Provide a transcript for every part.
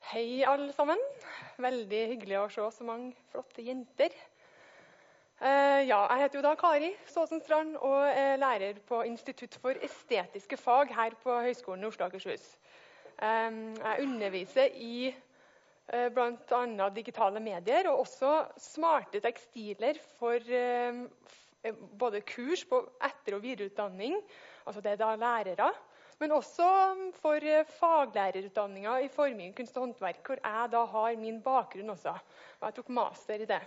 Hei alle sammen. Veldig hyggelig å se så mange flotte jenter. Jeg heter jo da Kari Staasen Strand og er lærer på Institutt for estetiske fag her på Høgskolen i Oslo og Akershus. Jeg underviser i blant annet digitale medier og også smarte tekstiler for både kurs på etter- og videreutdanning, altså det er da lærere, men også for faglærerutdanninga i forming, kunst og håndverk, hvor jeg da har min bakgrunn også. Og jeg tok master i det.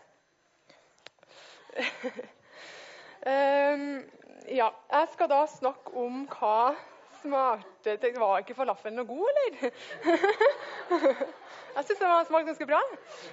Jeg skal da snakke om hva smarte... Var ikke falafelen noe god, eller? Jeg synes den smakte ganske bra.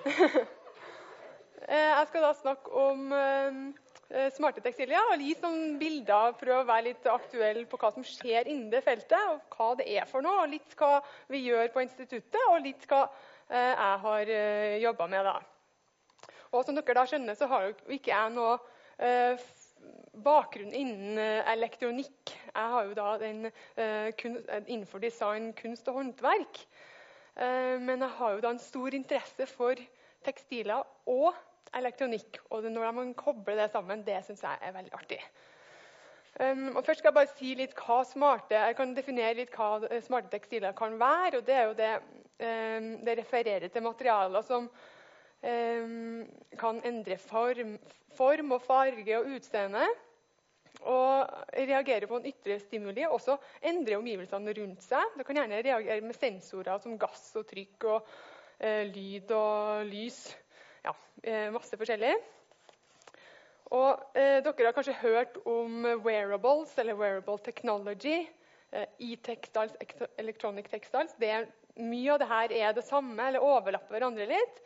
Jeg skal da snakke om smarte tekstiler, og gi noen bilder, prøve å være litt aktuell på hva som skjer innen det feltet, og hva det er for noe, og litt hva vi gjør på instituttet, og litt hva jeg har jobbet med da. Og som dere da skjønner, så har jo ikke jeg noe bakgrunn innen elektronikk. Jeg har jo da den innenfor design, kunst og håndverk. Men jeg har jo da en stor interesse for tekstiler og elektronikk. Og når man kobler det sammen, det synes jeg er veldig artig. Og først skal jeg bare si litt hva jeg kan definere litt hva smarte tekstiler kan være. Og det er jo det refererer til materialer som kan endre form og farge og utseende, og reagere på en ytre stimuli, og også endre omgivelsene rundt seg. Det kan gjerne reagere med sensorer som gass og trykk og lyd og lys. Ja, masse forskjellig. Og dere har kanskje hørt om wearables, eller wearable technology, e-textiles, electronic textiles. Mye av det her er det samme, eller overlapper hverandre litt.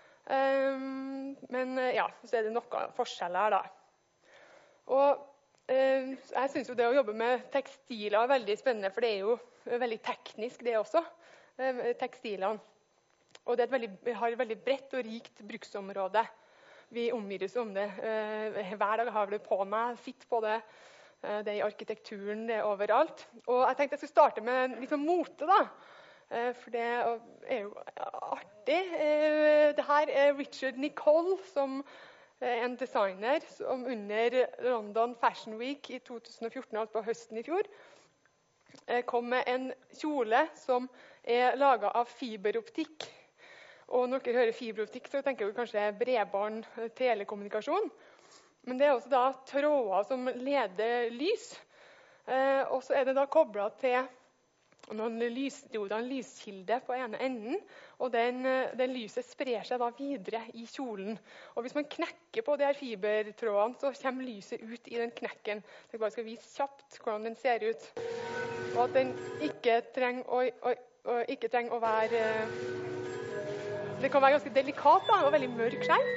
Men ja, så er det noen forskjeller da. Og jeg synes jo det å jobbe med tekstiler er veldig spennende, for det er jo veldig teknisk det også, tekstilene. Og det har et veldig bredt og rikt bruksområde. Vi omgir om det. Hver dag har vi det på meg, sitter på det. Det er i arkitekturen, det er overalt. Og jeg tenkte jeg skulle starte med litt sånn mote da. For det er jo artig. Det her er Richard Nicole, som er en designer som under London Fashion Week i 2014, altså på høsten i fjor, kom med en kjole som er laget av fiberoptikk. Og når dere hører fiberoptikk, så tenker dere kanskje bredbånd, telekommunikasjon. Men det er også da tråder som leder lys. Og så er det da koblet til noen lysdioder, en lyskilde på ene enden. Og den lyset sprer seg da videre i kjolen. Og hvis man knekker på de her fibertrådene, så kommer lyset ut i den knekken. Jeg bare skal vise kjapt hvordan den ser ut. Og at den ikke trenger å være... Det kan være ganske delikat da, og veldig mørk skjerm.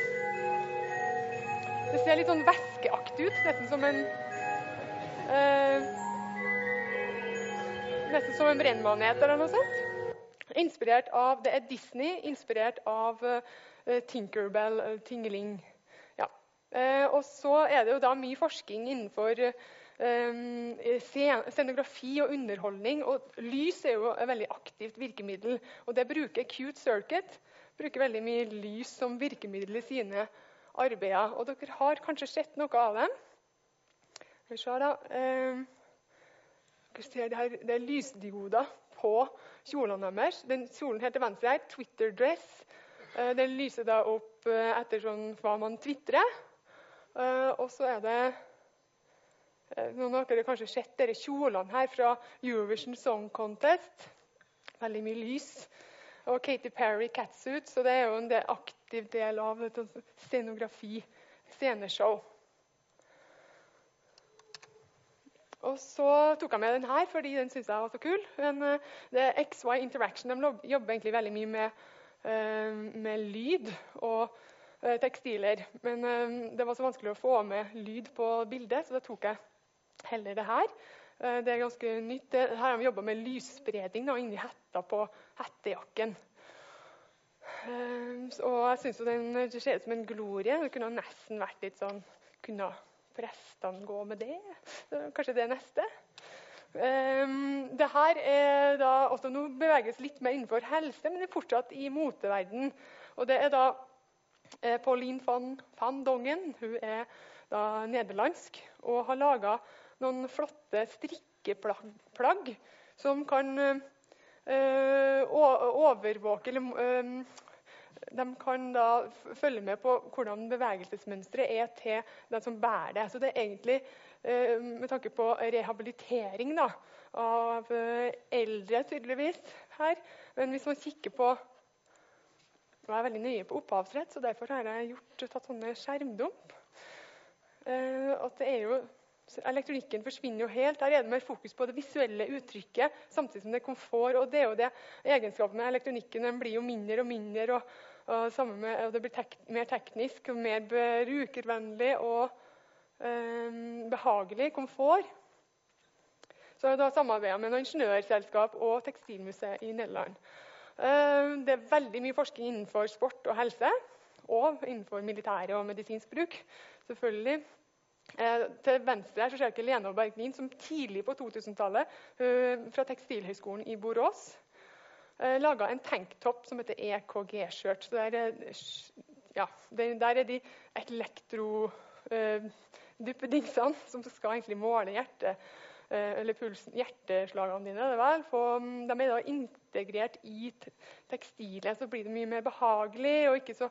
Det ser litt sånn væskeaktig ut, nesten som en brennmanet eller noe sånt. Inspirert av, det er Disney, inspirert av Tinkerbell, Tingeling. Ja. Og så er det jo da mye forskning innenfor scenografi og underholdning, og lys er jo et veldig aktivt virkemiddel, og det bruker Qt Circuit, bruker veldig mye lys som virkemiddel i sine arbeider, og dere har kanskje sett noe av dem. Vi ser da, dere ser det er lysdioder på kjolene deres. Den kjolen helt til venstre her, Twitter dress, den lyser da opp etter sånn hva man twittrer, og så er det noen av dere har kanskje sett dere kjolene her fra Eurovision Song Contest. Veldig mye lys. Og Katy Perry catsuit, så det er jo en aktiv del av et scenografi, sceneshow. Og så tok jeg med den her, fordi den synes jeg var så kul. Men det er XY Interaction, de jobber egentlig veldig mye med lyd og tekstiler. Men det var så vanskelig å få med lyd på bildet, så da tok jeg heller det her. Det er ganske nytt. Her har vi jobbet med lysspredning da, inni hetta på hettejakken. Og jeg synes jo det ser ut som en glorie. Det kunne nesten vært litt sånn, kunne prestene gå med det? Kanskje det neste? Det her da også, nå beveges litt mer innenfor helse, men det er fortsatt i moteverden. Og det da Pauline van Dongen, hun da nederlandsk, og har laget noen flotte strikkeplagg som kan overvåke, eller de kan da følge med på hvordan bevegelsesmønstret til den som bærer det. Så det egentlig med tanke på rehabilitering da, av eldre tydeligvis her. Men hvis man kikker på, nå er jeg veldig nøye på opphavsrett, så derfor har jeg tatt sånne skjermdump. At det jo, elektronikken forsvinner jo helt. Der det mer fokus på det visuelle uttrykket, samtidig som det er komfort. Og det jo det egenskapen med elektronikken, den blir jo mindre og mindre, og det blir mer teknisk og mer brukervennlig og behagelig komfort. Så jeg da samarbeidet med noen ingeniørselskap og tekstilmuseet i Nederland. Det veldig mye forskning innenfor sport og helse, og innenfor militære og medisinsk bruk, selvfølgelig. Til venstre her så ser dere Lena Bergnin, som tidlig på 2000-tallet fra Tekstilhøgskolen i Borås laget en tanktop som heter EKG-skjørt. Så der de elektro-duppedingsene som skal egentlig måle hjerteslagene dine. De da integrert i tekstilet, så blir det mye mer behagelig, og ikke så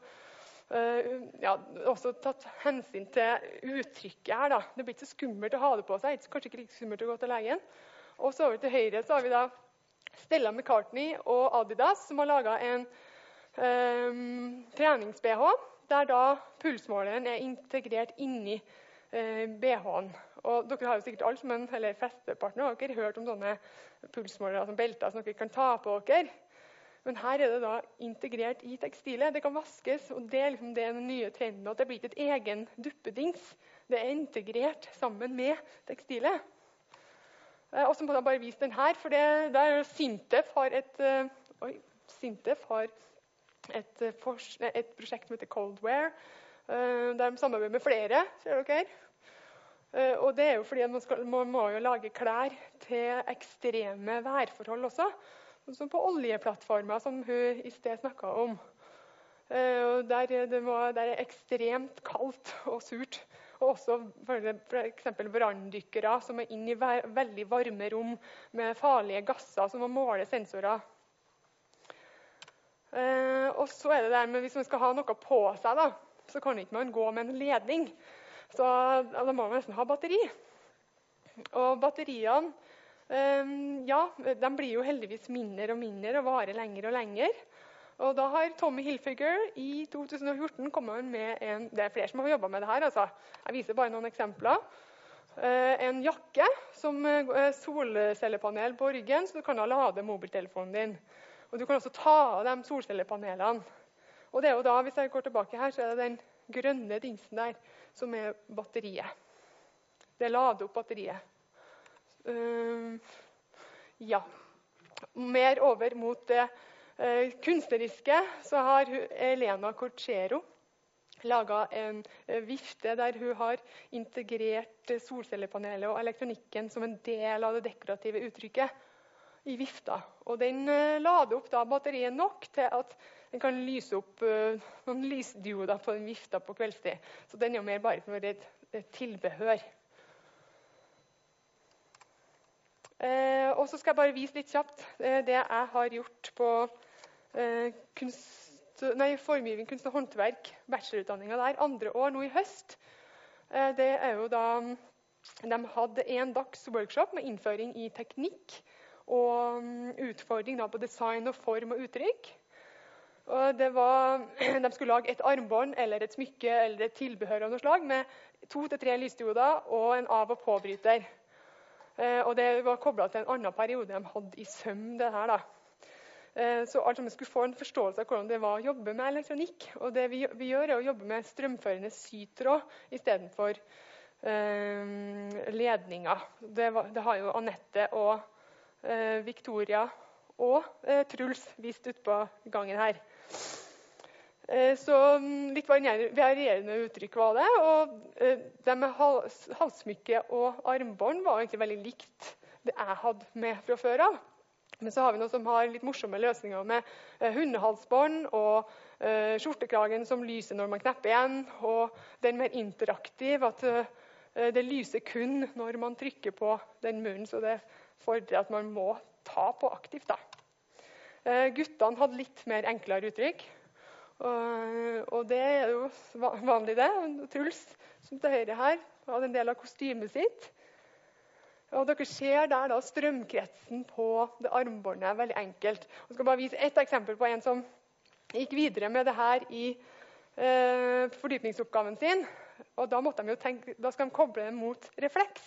også tatt hensyn til uttrykket her da. Det blir ikke så skummelt å ha det på seg, kanskje ikke like skummelt å gå til legen. Og så over til høyre så har vi da Stella McCartney og Adidas, som har laget en trenings-BH, der da pulsmåleren integrert inni BH-en. Og dere har jo sikkert alle sammen, eller flesteparten av dere, hørt om sånne pulsmålere som belter som dere kan ta på dere. Men her det da integrert i tekstilet. Det kan vaskes, og det liksom den nye trenden, at det blir ikke et egen duppedings. Det integrert sammen med tekstilet. Og så må jeg bare vise den her, for Sintef har et prosjekt som heter Coldwear, der de samarbeider med flere, ser dere. Og det jo fordi man må jo lage klær til ekstreme værforhold også, som på oljeplattformer, som hun i sted snakket om. Der ekstremt kaldt og surt. Og også for eksempel branndykkere som inne i veldig varme rom med farlige gasser som må måle sensorer. Og så det der med hvis man skal ha noe på seg, da, så kan ikke man gå med en ledning. Så da må man nesten ha batteri. Og batteriene, de blir jo heldigvis mindre og mindre og varer lenger og lenger. Og da har Tommy Hilfiger i 2014 kommet med det flere som har jobbet med det her, altså. Jeg viser bare noen eksempler. En jakke som solcellepanel på ryggen, så du kan lade mobiltelefonen din. Og du kan også ta av de solcellepanelene. Og det jo da, hvis jeg går tilbake her, så det den grønne dingsen der, som batteriet. Det lader opp batteriet. Mer over mot det kunstneriske, så har Elena Corchero laget en vifte der hun har integrert solcellepanelet og elektronikken som en del av det dekorative uttrykket i vifta. Og den lader opp da batteriet nok til at den kan lyse opp noen lysdioder på den vifta på kveldstid. Så den jo mer bare for et tilbehør. Og så skal jeg bare vise litt kjapt det jeg har gjort på formgivning, kunst og håndverk, bachelorutdanningen der, 2. år nå i høst. Det jo da, de hadde en dags workshop med innføring i teknikk og utfordring da på design og form og uttrykk. Og de skulle lage et armbånd eller et smykke eller et tilbehør av noe slag med 2 til 3 lysdioder og en av- og påbryter. Og det var koblet til en annen periode de hadde i søm, det her da. Så alt sammen skulle få en forståelse av hvordan det var å jobbe med elektronikk. Og det vi gjør å jobbe med strømførende sytråd i stedet for ledninger. Det har jo Annette og Victoria og Truls vist ut på gangen her. Så litt varierende uttrykk var det, og det med halssmykke og armbånd var egentlig veldig likt det jeg hadde med fra før av. Men så har vi noe som har litt morsomme løsninger med hundehalsbånd og skjortekragen som lyser når man knepper igjen, og den mer interaktiv, at det lyser kun når man trykker på den munnen, så det fordrer at man må ta på aktivt da. Guttene hadde litt mer enklere uttrykk, og det er jo vanlig det. Truls, som til høyre her, hadde en del av kostymet sitt. Og dere ser der da strømkretsen på det armbåndet veldig enkelt. Jeg skal bare vise et eksempel på en som gikk videre med det her i fordypningsoppgaven sin. Og da måtte de jo tenke, da skal de koble det mot refleks.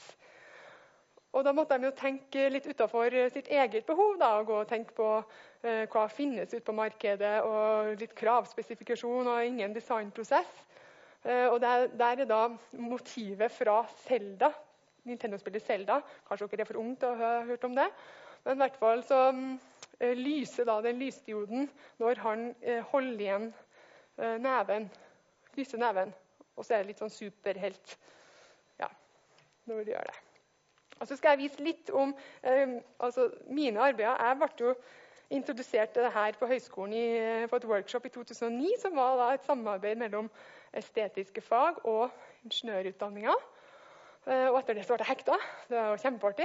Og da måtte de jo tenke litt utenfor sitt eget behov, da, og gå og tenke på hva finnes ut på markedet, og litt kravspesifikasjon og ingen designprosess. Og der er da motivet fra Zelda, Nintendo-spillet Zelda. Kanskje dere er for unge til å ha hørt om det. Men i hvert fall så lyser da den lysdioden når han holder igjen neven. Lyser neven. Og så er det litt sånn superhelt. Ja, når du gjør det. Og så skal jeg vise litt om mine arbeider. Jeg ble jo introdusert til det her på høyskolen på et workshop i 2009, som var da et samarbeid mellom estetiske fag og ingeniørutdanninger. Og etter det så ble jeg hekta. Det var kjempeartig.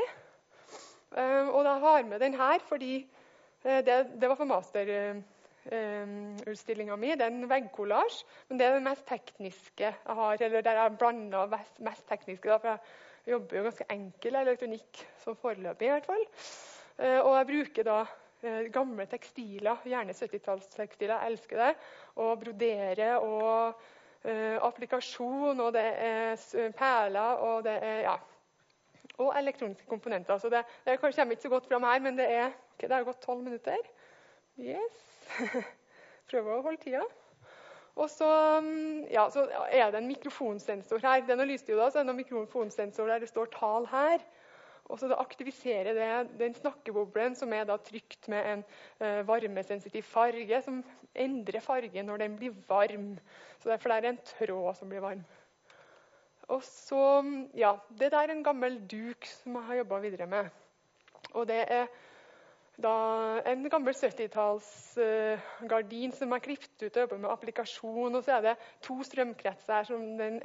Og jeg har med den her fordi det var for masterutstillingen min. Det er en veggkollasj, men det er det mest tekniske jeg har, eller der jeg blander mest tekniske, da, for jeg jobber jo ganske enkel elektronikk, som foreløpig i hvert fall. Og jeg bruker da gamle tekstiler, gjerne 70-tallstekstiler, jeg elsker det, og brodere og applikasjon, og det er perler, og det er, ja, og elektroniske komponenter. Så det kommer ikke så godt fram her, men det har gått 12 minutter. Yes. Prøver å holde tida. Og så, ja, så er det en mikrofonsensor her. Det er noen lysdioder, så er det en mikrofonsensor der det står tal her. Og så det aktiviserer den snakkeboblen som er da trykt med en varmesensitiv farge, som endrer farge når den blir varm. Så derfor er det en tråd som blir varm. Og så, ja, det der er en gammel duk som jeg har jobbet videre med. Og det er da en gammel 70-talls gardin som er klippet ut og jobber med applikasjon. Og så er det 2 strømkretser som den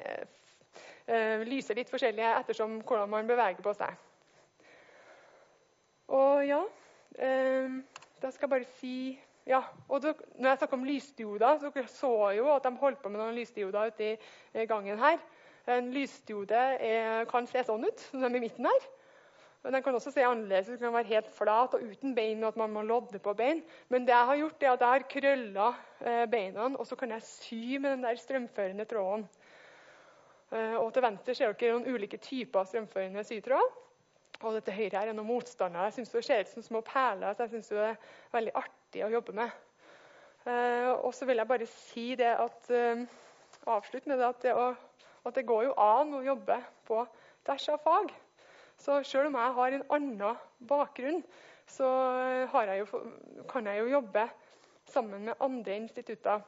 lyser litt forskjellige ettersom hvordan man beveger på seg. Og ja, da skal jeg bare si, ja, og når jeg snakker om lysdioder, så dere så jo at de holdt på med noen lysdioder ute i gangen her. En lysdiode kan se sånn ut, som den i midten her. Men den kan også se annerledes, den kan være helt flat og uten bein, og at man må lodde på bein. Men det jeg har gjort, er at jeg har krøllet beina, og så kan jeg sy med den der strømførende tråden. Og til venstre ser dere noen ulike typer strømførende sytråd. Og dette høyre her er noen motstandere. Jeg synes det ser ut som små perler, så jeg synes det er veldig artig å jobbe med. Og så vil jeg bare si det at, avslutte med det at det går jo an å jobbe på tvers av fag. Så selv om jeg har en annen bakgrunn, så kan jeg jo jobbe sammen med andre institutter.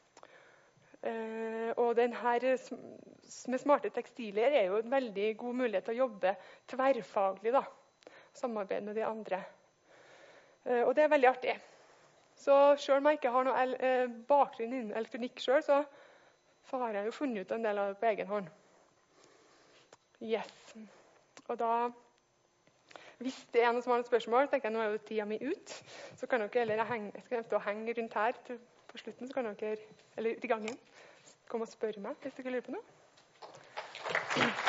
Og den her med smarte tekstiler er jo en veldig god mulighet til å jobbe tverrfaglig, da. Samarbeide med de andre. Og det er veldig artig. Så selv om jeg ikke har noe bakgrunn innen elektronikk selv, så har jeg jo funnet ut en del av det på egen hånd. Yes. Og da, hvis det er noen som har noen spørsmål, tenker jeg nå er jo tida mi ut. Så kan dere, eller jeg skal nevne å henge rundt her på slutten, så kan dere, eller til gangen, komme og spørre meg hvis dere lurer på noe.